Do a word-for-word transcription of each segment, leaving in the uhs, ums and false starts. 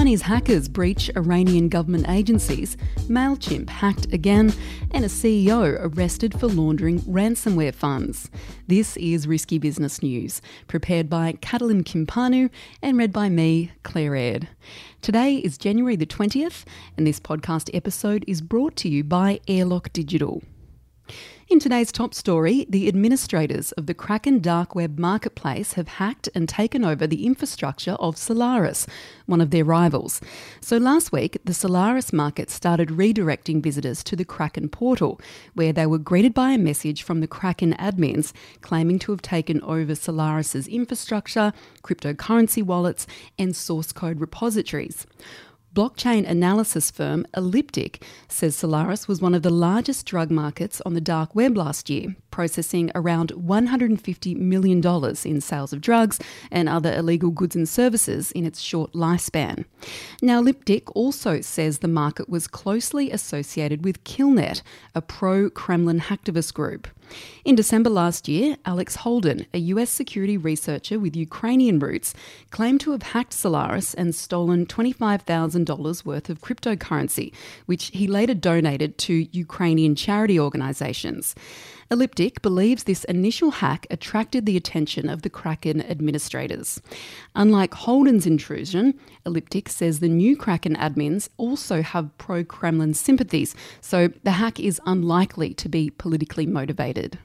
Chinese hackers breach Iranian government agencies, MailChimp hacked again, and a C E O arrested for laundering ransomware funds. This is Risky Business News, prepared by Catalin Kimpanu and read by me, Claire Aird. Today is January the twentieth, and this podcast episode is brought to you by Airlock Digital. In today's top story, the administrators of the Kraken dark web marketplace have hacked and taken over the infrastructure of Solaris, one of their rivals. So last week, the Solaris market started redirecting visitors to the Kraken portal, where they were greeted by a message from the Kraken admins claiming to have taken over Solaris's infrastructure, cryptocurrency wallets, and source code repositories. Blockchain analysis firm Elliptic says Solaris was one of the largest drug markets on the dark web last year, processing around one hundred fifty million dollars in sales of drugs and other illegal goods and services in its short lifespan. Now, Elliptic also says the market was closely associated with Killnet, a pro-Kremlin hacktivist group. In December last year, Alex Holden, a U S security researcher with Ukrainian roots, claimed to have hacked Solaris and stolen twenty-five thousand dollars worth of cryptocurrency, which he later donated to Ukrainian charity organisations. Elliptic believes this initial hack attracted the attention of the Kraken administrators. Unlike Holden's intrusion, Elliptic says the new Kraken admins also have pro-Kremlin sympathies, so the hack is unlikely to be politically motivated.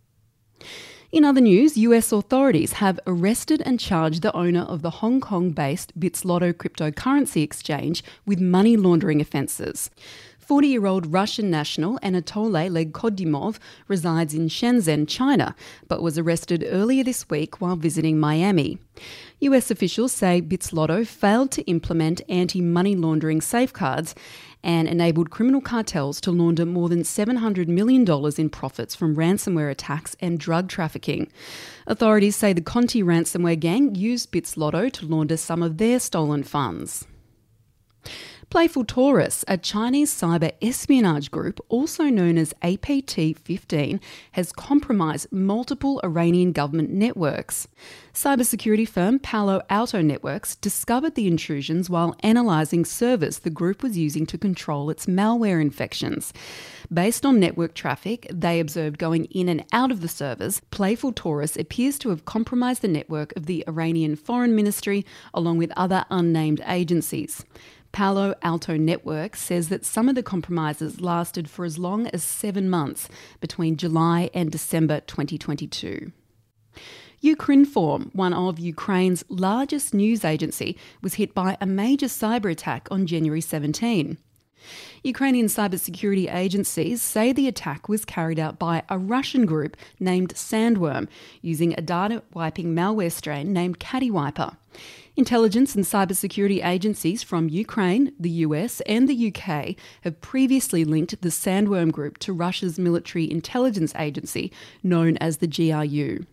In other news, U S authorities have arrested and charged the owner of the Hong Kong-based BitsLotto cryptocurrency exchange with money laundering offences. forty-year-old Russian national Anatoly Legkodimov resides in Shenzhen, China, but was arrested earlier this week while visiting Miami. U S officials say BitsLotto failed to implement anti-money laundering safeguards and enabled criminal cartels to launder more than seven hundred million dollars in profits from ransomware attacks and drug trafficking. Authorities say the Conti ransomware gang used BitsLotto to launder some of their stolen funds. Playful Taurus, a Chinese cyber espionage group, also known as A P T fifteen, has compromised multiple Iranian government networks. Cybersecurity firm Palo Alto Networks discovered the intrusions while analysing servers the group was using to control its malware infections. Based on network traffic they observed going in and out of the servers, Playful Taurus appears to have compromised the network of the Iranian Foreign Ministry along with other unnamed agencies. Palo Alto Networks says that some of the compromises lasted for as long as seven months between July and December twenty twenty-two. Ukrinform, one of Ukraine's largest news agency, was hit by a major cyber attack on January seventeenth. Ukrainian cybersecurity agencies say the attack was carried out by a Russian group named Sandworm, using a data-wiping malware strain named Cattywiper. Intelligence and cybersecurity agencies from Ukraine, the U S and the U K have previously linked the Sandworm group to Russia's military intelligence agency known as the G R U.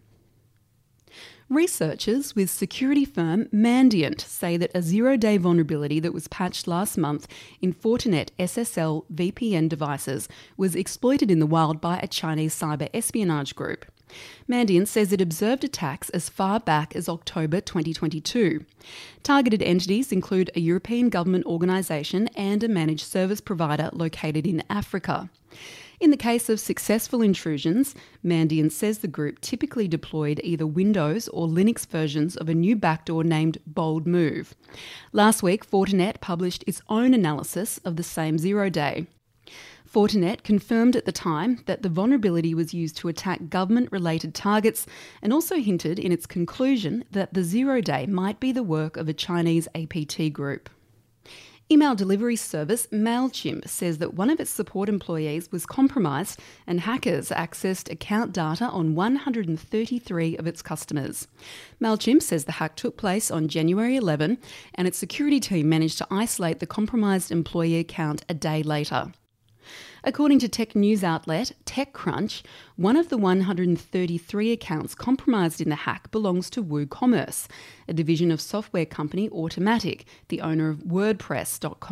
Researchers with security firm Mandiant say that a zero-day vulnerability that was patched last month in Fortinet S S L V P N devices was exploited in the wild by a Chinese cyber espionage group. Mandiant says it observed attacks as far back as October twenty twenty-two. Targeted entities include a European government organisation and a managed service provider located in Africa. In the case of successful intrusions, Mandiant says the group typically deployed either Windows or Linux versions of a new backdoor named Bold Move. Last week, Fortinet published its own analysis of the same zero-day. Fortinet confirmed at the time that the vulnerability was used to attack government-related targets and also hinted in its conclusion that the zero-day might be the work of a Chinese A P T group. Email delivery service MailChimp says that one of its support employees was compromised and hackers accessed account data on one hundred thirty-three of its customers. MailChimp says the hack took place on January eleventh and its security team managed to isolate the compromised employee account a day later. According to tech news outlet TechCrunch, one of the one hundred thirty-three accounts compromised in the hack belongs to WooCommerce, a division of software company Automattic, the owner of WordPress dot com.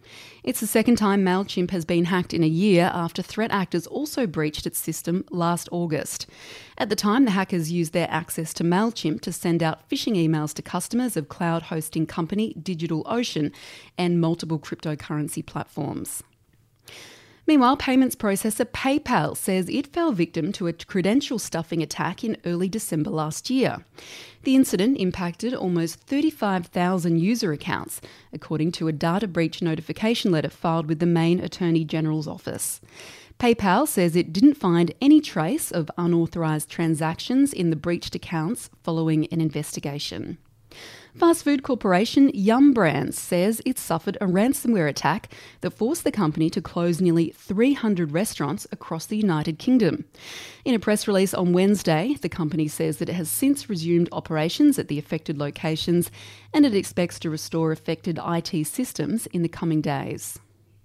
It's the second time MailChimp has been hacked in a year after threat actors also breached its system last August. At the time, the hackers used their access to MailChimp to send out phishing emails to customers of cloud hosting company DigitalOcean and multiple cryptocurrency platforms. Meanwhile, payments processor PayPal says it fell victim to a credential stuffing attack in early December last year. The incident impacted almost thirty-five thousand user accounts, according to a data breach notification letter filed with the Maine Attorney General's office. PayPal says it didn't find any trace of unauthorised transactions in the breached accounts following an investigation. Fast food corporation Yum Brands says it suffered a ransomware attack that forced the company to close nearly three hundred restaurants across the United Kingdom. In a press release on Wednesday, the company says that it has since resumed operations at the affected locations and it expects to restore affected I T systems in the coming days.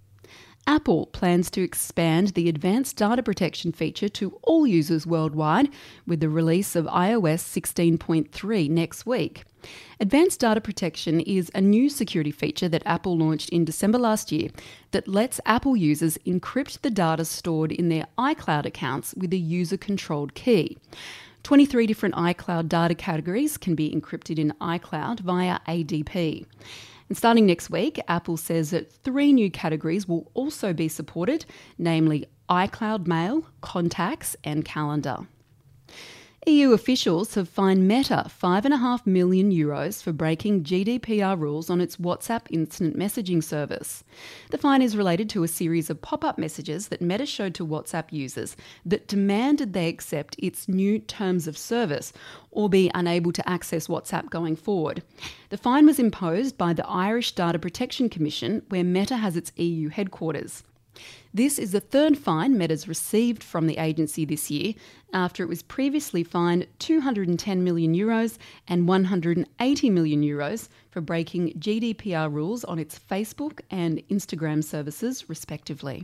Apple plans to expand the advanced data protection feature to all users worldwide with the release of i O S sixteen point three next week. Advanced data protection is a new security feature that Apple launched in December last year that lets Apple users encrypt the data stored in their iCloud accounts with a user-controlled key. twenty-three different iCloud data categories can be encrypted in iCloud via A D P. And starting next week, Apple says that three new categories will also be supported, namely iCloud Mail, Contacts and Calendar. E U officials have fined Meta five point five million euros for breaking G D P R rules on its WhatsApp instant messaging service. The fine is related to a series of pop-up messages that Meta showed to WhatsApp users that demanded they accept its new terms of service or be unable to access WhatsApp going forward. The fine was imposed by the Irish Data Protection Commission, where Meta has its E U headquarters. This is the third fine Meta's received from the agency this year, after it was previously fined two hundred ten million euros and one hundred eighty million euros for breaking G D P R rules on its Facebook and Instagram services, respectively.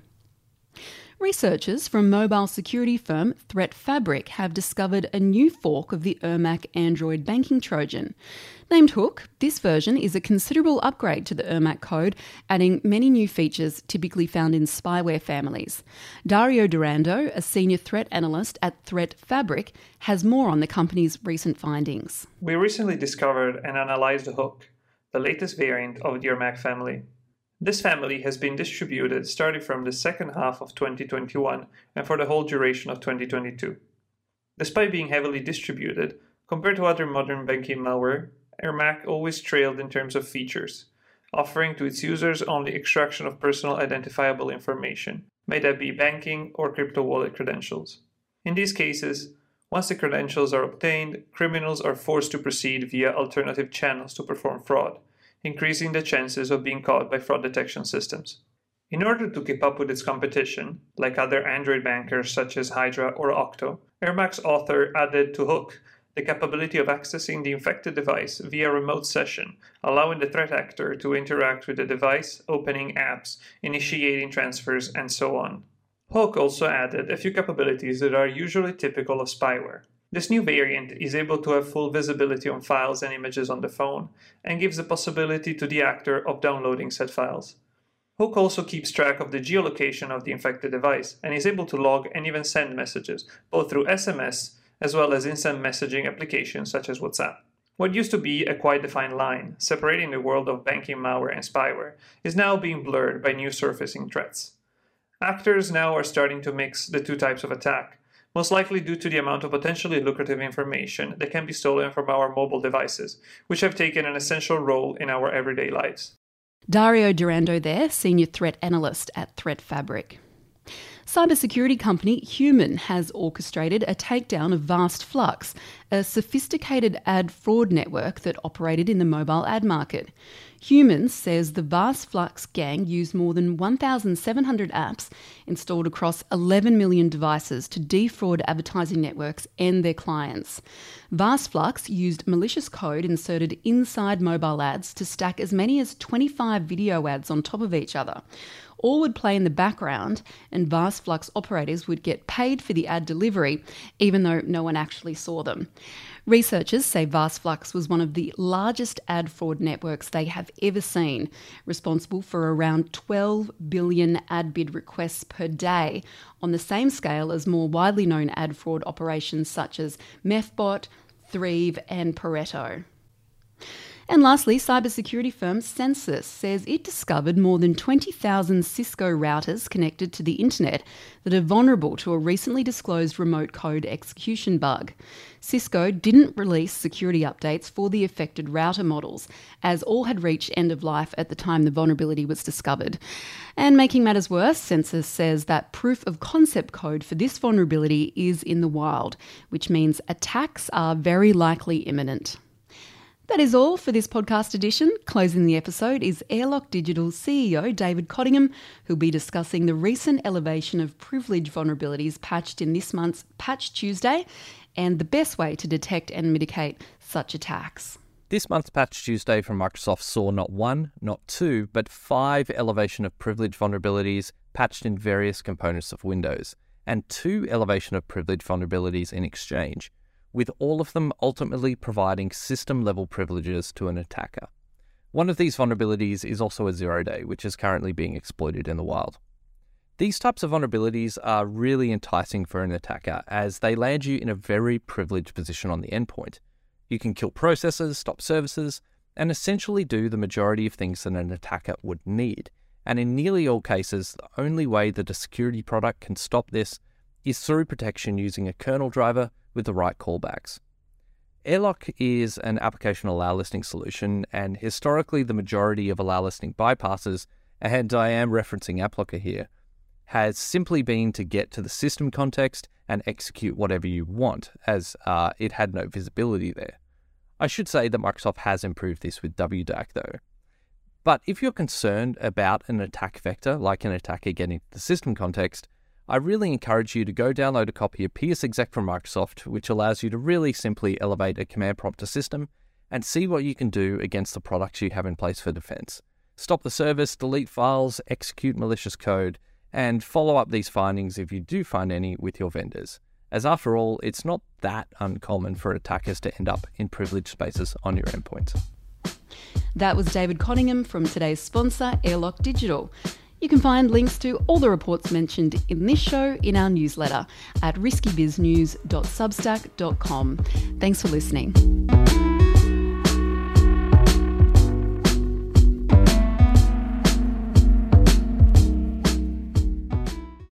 Researchers from mobile security firm ThreatFabric have discovered a new fork of the Ermac Android banking Trojan. Named Hook, this version is a considerable upgrade to the Ermac code, adding many new features typically found in spyware families. Dario Durando, a senior threat analyst at ThreatFabric, has more on the company's recent findings. We recently discovered and analyzed Hook, the latest variant of the Ermac family. This family has been distributed starting from the second half of twenty twenty-one and for the whole duration of twenty twenty-two. Despite being heavily distributed, compared to other modern banking malware, Ermac always trailed in terms of features, offering to its users only extraction of personal identifiable information, may that be banking or crypto wallet credentials. In these cases, once the credentials are obtained, criminals are forced to proceed via alternative channels to perform fraud, increasing the chances of being caught by fraud detection systems. In order to keep up with its competition, like other Android bankers such as Hydra or Octo, Ermac's author added to Hook the capability of accessing the infected device via remote session, allowing the threat actor to interact with the device, opening apps, initiating transfers, and so on. Hook also added a few capabilities that are usually typical of spyware. This new variant is able to have full visibility on files and images on the phone, and gives the possibility to the actor of downloading said files. Hook also keeps track of the geolocation of the infected device, and is able to log and even send messages, both through S M S as well as instant messaging applications such as WhatsApp. What used to be a quite defined line, separating the world of banking malware and spyware, is now being blurred by new surfacing threats. Actors now are starting to mix the two types of attack, most likely due to the amount of potentially lucrative information that can be stolen from our mobile devices, which have taken an essential role in our everyday lives. Dario Durando there, senior threat analyst at ThreatFabric. Cybersecurity company Human has orchestrated a takedown of VastFlux, a sophisticated ad fraud network that operated in the mobile ad market. Human says the VastFlux gang used more than one thousand seven hundred apps installed across eleven million devices to defraud advertising networks and their clients. VastFlux used malicious code inserted inside mobile ads to stack as many as twenty-five video ads on top of each other. all would play in the background and VastFlux operators would get paid for the ad delivery, even though no one actually saw them. Researchers say VastFlux was one of the largest ad fraud networks they have ever seen, responsible for around twelve billion ad bid requests per day, on the same scale as more widely known ad fraud operations such as Methbot, Thrive and Pareto. And lastly, cybersecurity firm Censys says it discovered more than twenty thousand Cisco routers connected to the internet that are vulnerable to a recently disclosed remote code execution bug. Cisco didn't release security updates for the affected router models, as all had reached end of life at the time the vulnerability was discovered. And making matters worse, Censys says that proof of concept code for this vulnerability is in the wild, which means attacks are very likely imminent. That is all for this podcast edition. Closing the episode is Airlock Digital C E O David Cottingham, who'll be discussing the recent elevation of privilege vulnerabilities patched in this month's Patch Tuesday and the best way to detect and mitigate such attacks. This month's Patch Tuesday from Microsoft saw not one, not two, but five elevation of privilege vulnerabilities patched in various components of Windows, and two elevation of privilege vulnerabilities in Exchange, with all of them ultimately providing system-level privileges to an attacker. One of these vulnerabilities is also a zero-day, which is currently being exploited in the wild. These types of vulnerabilities are really enticing for an attacker, as they land you in a very privileged position on the endpoint. You can kill processes, stop services, and essentially do the majority of things that an attacker would need. And in nearly all cases, the only way that a security product can stop this is through protection using a kernel driver with the right callbacks. Airlock is an application allow listing solution, and historically the majority of allow listing bypasses, and I am referencing AppLocker here, has simply been to get to the system context and execute whatever you want, as uh, it had no visibility there. I should say that Microsoft has improved this with W D A C though. But if you're concerned about an attack vector, like an attacker getting to the system context, I really encourage you to go download a copy of P S Exec from Microsoft, which allows you to really simply elevate a command prompt to system and see what you can do against the products you have in place for defense. Stop the service, delete files, execute malicious code, and follow up these findings if you do find any with your vendors. As after all, it's not that uncommon for attackers to end up in privileged spaces on your endpoints. That was David Cottingham from today's sponsor, Airlock Digital. You can find links to all the reports mentioned in this show in our newsletter at risky biz news dot substack dot com. Thanks for listening.